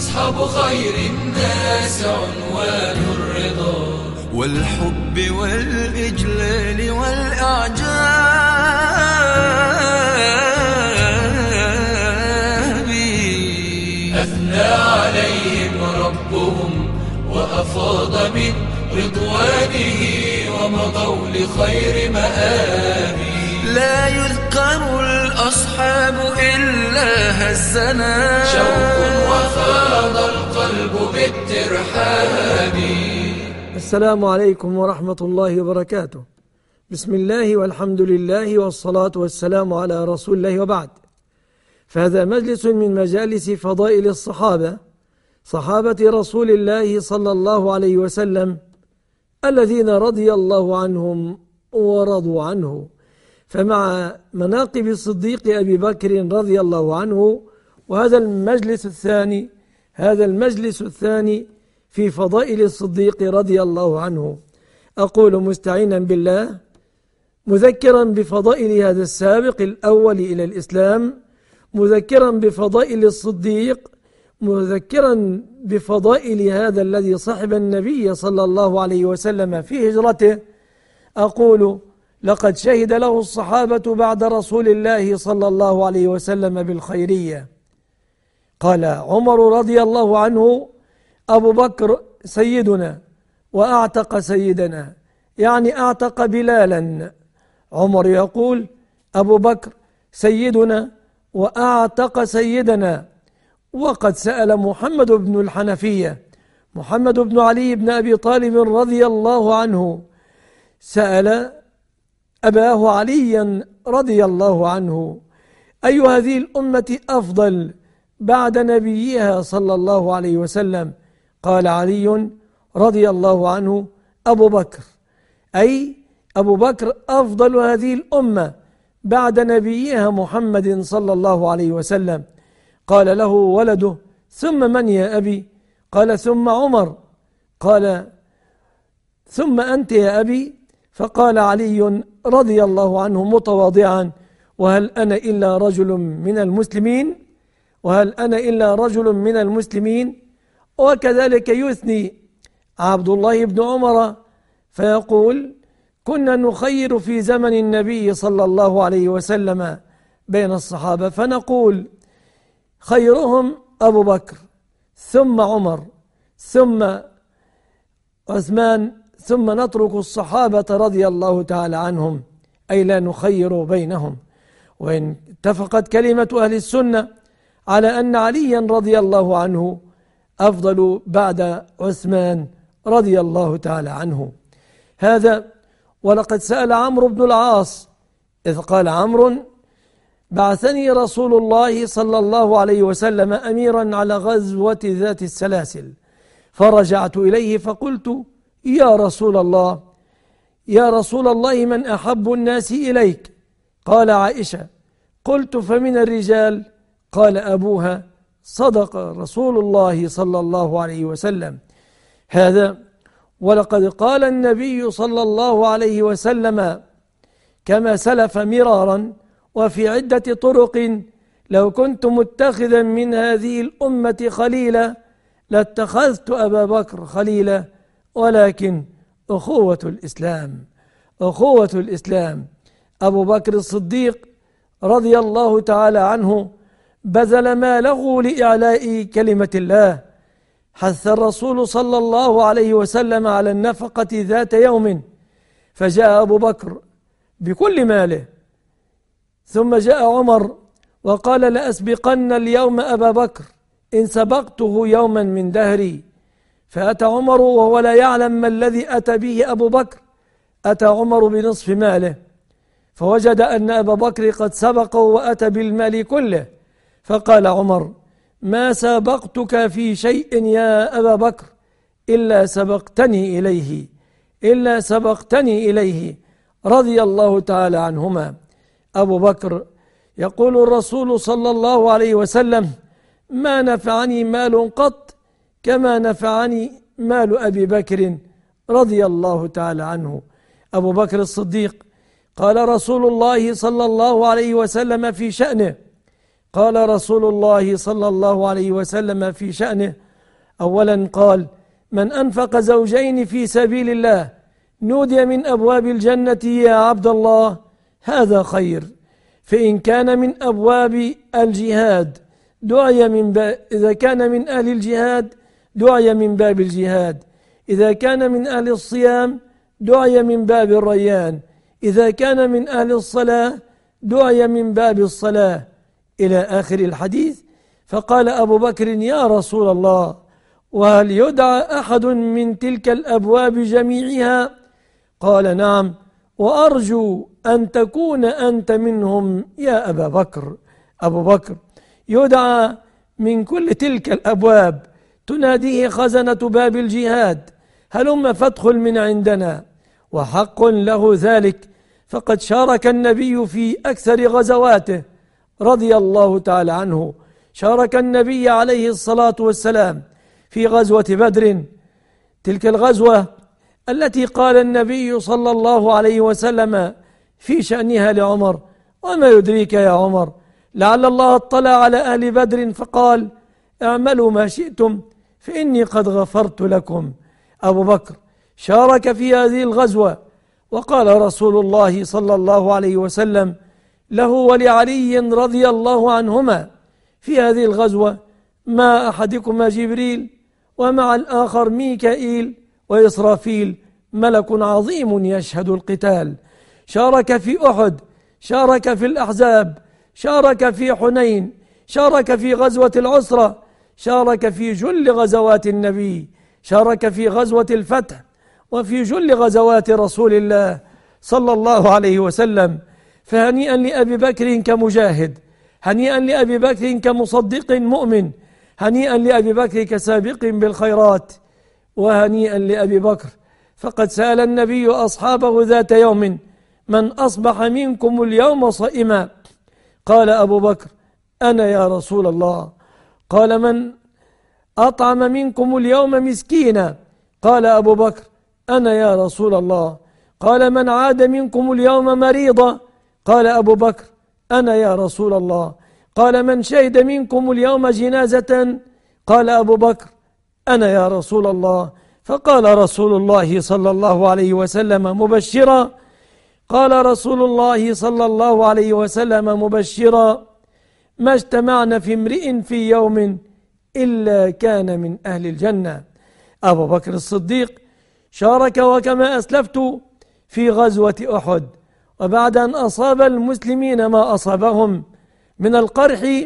أصحاب خير الناس عنوان الرضا والحب والإجلال والإعجاب. أثنى عليهم ربهم وأفاض من رضوانه ومضوا لخير مآب. لا يذكر الأصحاب إلا هزنا شوق وفاض القلب بالترحاب. السلام عليكم ورحمة الله وبركاته. بسم الله والحمد لله والصلاة والسلام على رسول الله، وبعد. فهذا مجلس من مجالس فضائل الصحابة، صحابة رسول الله صلى الله عليه وسلم، الذين رضي الله عنهم ورضوا عنه. فمع مناقب الصديق أبي بكر رضي الله عنه، وهذا المجلس الثاني في فضائل الصديق رضي الله عنه. أقول مستعينا بالله، مذكرا بفضائل هذا السابق الأول إلى الإسلام، مذكرا بفضائل الصديق، مذكرا بفضائل هذا الذي صحب النبي صلى الله عليه وسلم في هجرته. أقول: لقد شهد له الصحابة بعد رسول الله صلى الله عليه وسلم بالخيرية. قال عمر رضي الله عنه: أبو بكر سيدنا وأعتق سيدنا، يعني أعتق بلالا. عمر يقول: أبو بكر سيدنا وأعتق سيدنا. وقد سأل محمد بن الحنفية، محمد بن علي بن أبي طالب رضي الله عنه، سأل أباه عليا رضي الله عنه: أي هذه الأمة أفضل بعد نبيها صلى الله عليه وسلم؟ قال علي رضي الله عنه: أبو بكر، أي أبو بكر أفضل هذه الأمة بعد نبيها محمد صلى الله عليه وسلم. قال له ولده: ثم من يا أبي؟ قال: ثم عمر. قال: ثم أنت يا أبي؟ فقال علي رضي الله عنه متواضعا: وهل أنا إلا رجل من المسلمين؟ وهل أنا إلا رجل من المسلمين؟ وكذلك يثني عبد الله بن عمر فيقول: كنا نخير في زمن النبي صلى الله عليه وسلم بين الصحابة، فنقول: خيرهم أبو بكر، ثم عمر، ثم عثمان، ثم نترك الصحابة رضي الله تعالى عنهم، أي لا نخير بينهم. وإن اتفقت كلمة أهل السنة على أن عليا رضي الله عنه أفضل بعد عثمان رضي الله تعالى عنه. هذا ولقد سأل عمرو بن العاص إذ قال عمرو: بعثني رسول الله صلى الله عليه وسلم أميرا على غزوة ذات السلاسل، فرجعت إليه فقلت: يا رسول الله من أحب الناس إليك؟ قال: عائشة. قلت: فمن الرجال؟ قال: أبوها. صدق رسول الله صلى الله عليه وسلم. هذا ولقد قال النبي صلى الله عليه وسلم كما سلف مرارا وفي عدة طرق: لو كنت متخذا من هذه الأمة خليلا لاتخذت أبا بكر خليلا، ولكن أخوة الإسلام. أبو بكر الصديق رضي الله تعالى عنه بذل ماله لإعلاء كلمة الله. حث الرسول صلى الله عليه وسلم على النفقة ذات يوم، فجاء أبو بكر بكل ماله، ثم جاء عمر وقال: لأسبقن اليوم أبا بكر إن سبقته يوما من دهري. فأتى عمر وهو لا يعلم ما الذي أتى به أبو بكر. أتى عمر بنصف ماله، فوجد أن أبا بكر قد سبقه وأتى بالمال كله، فقال عمر: ما سبقتك في شيء يا أبا بكر إلا سبقتني إليه رضي الله تعالى عنهما. أبو بكر يقول الرسول صلى الله عليه وسلم: ما نفعني مال قط كما نفعني مال أبي بكر رضي الله تعالى عنه. أبو بكر الصديق قال رسول الله صلى الله عليه وسلم في شأنه: قال رسول الله صلى الله عليه وسلم في شأنه: أولا قال: من أنفق زوجين في سبيل الله نودي من أبواب الجنة يا عبد الله هذا خير. فإن كان من أبواب الجهاد دعي إذا كان من أهل الجهاد دعي من باب الجهاد، إذا كان من أهل الصيام دعي من باب الريان، إذا كان من أهل الصلاة دعي من باب الصلاة، إلى آخر الحديث. فقال أبو بكر: يا رسول الله، وهل يدعى أحد من تلك الأبواب جميعها؟ قال: نعم، وأرجو أن تكون أنت منهم يا أبا بكر. أبو بكر يدعى من كل تلك الأبواب، تناديه خزنة باب الجهاد: هلم فادخل من عندنا، وحق له ذلك، فقد شارك النبي في أكثر غزواته رضي الله تعالى عنه. شارك النبي عليه الصلاة والسلام في غزوة بدر، تلك الغزوة التي قال النبي صلى الله عليه وسلم في شأنها لعمر: وما يدريك يا عمر لعل الله اطلع على أهل بدر فقال: اعملوا ما شئتم فإني قد غفرت لكم. أبو بكر شارك في هذه الغزوة، وقال رسول الله صلى الله عليه وسلم له ولعلي رضي الله عنهما في هذه الغزوة: ما أحدكما جبريل ومع الآخر ميكائيل وإسرافيل، ملك عظيم يشهد القتال. شارك في أحد، شارك في الأحزاب، شارك في حنين، شارك في غزوة العسرة، شارك في جل غزوات النبي، شارك في غزوة الفتح وفي جل غزوات رسول الله صلى الله عليه وسلم. فهنيئا لأبي بكر كمجاهد، هنيئا لأبي بكر كمصدق مؤمن، هنيئا لأبي بكر كسابق بالخيرات، وهنيئا لأبي بكر. فقد سأل النبي أصحابه ذات يوم: من أصبح منكم اليوم صائما؟ قال أبو بكر: أنا يا رسول الله. قال: من أطعم منكم اليوم مسكينا؟ قال أبو بكر: أنا يا رسول الله. قال: من عاد منكم اليوم مريضا؟ قال أبو بكر: أنا يا رسول الله. قال: من شهد منكم اليوم جنازة؟ قال أبو بكر: أنا يا رسول الله. فقال رسول الله صلى الله عليه وسلم مبشرا، قال رسول الله صلى الله عليه وسلم مبشرا: ما اجتمعنا في امرئ في يوم إلا كان من أهل الجنة. أبو بكر الصديق شارك وكما أسلفت في غزوة أحد، وبعد أن أصاب المسلمين ما أصابهم من القرح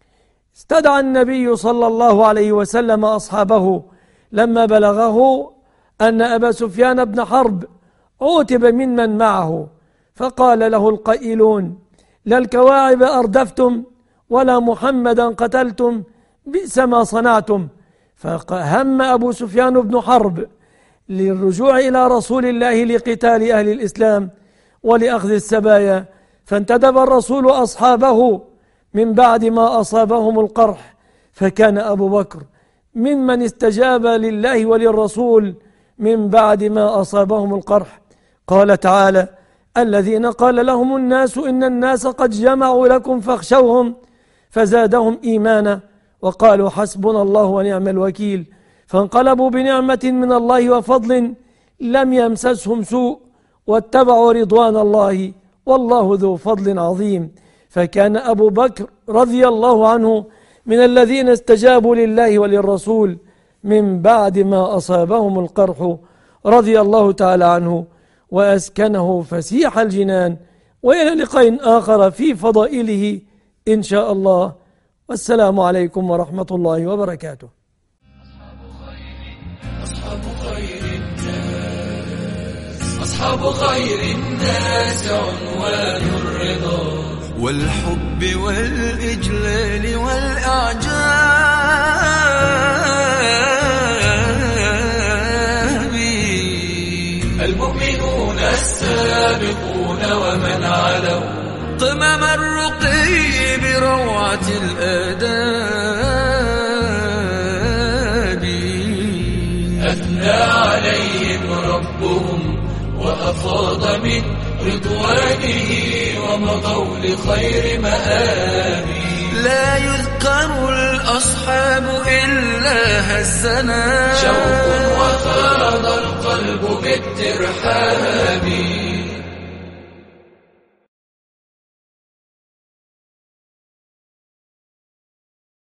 استدعى النبي صلى الله عليه وسلم أصحابه لما بلغه أن أبا سفيان بن حرب عوتب ممن معه، فقال له القائلون: لا الكواعب أردفتم ولا محمدا قتلتم، بئس ما صنعتم. فهم أبو سفيان بن حرب للرجوع إلى رسول الله لقتال أهل الإسلام ولأخذ السبايا، فانتدب الرسول أصحابه من بعد ما أصابهم القرح، فكان أبو بكر ممن استجاب لله وللرسول من بعد ما أصابهم القرح. قال تعالى: الذين قال لهم الناس إن الناس قد جمعوا لكم فاخشوهم فزادهم إيمانا وقالوا حسبنا الله ونعم الوكيل، فانقلبوا بنعمة من الله وفضل لم يمسسهم سوء واتبعوا رضوان الله والله ذو فضل عظيم. فكان أبو بكر رضي الله عنه من الذين استجابوا لله وللرسول من بعد ما أصابهم القرح رضي الله تعالى عنه وأسكنه فسيح الجنان. وإلى لقاء آخر في فضائله إن شاء الله، والسلام عليكم ورحمة الله وبركاته. أصحاب خير الناس عنوان الرضا والحب والإجلال والإعجاب. المؤمنون السابقون ومن علوا قمم الرقي بروعة الآداب. أثنى عليهم ربهم وأفاض من رضوانه ومضوا لخير مآب. لا يذكر الأصحاب إلا هزنا شوق وفاض القلب بالترحال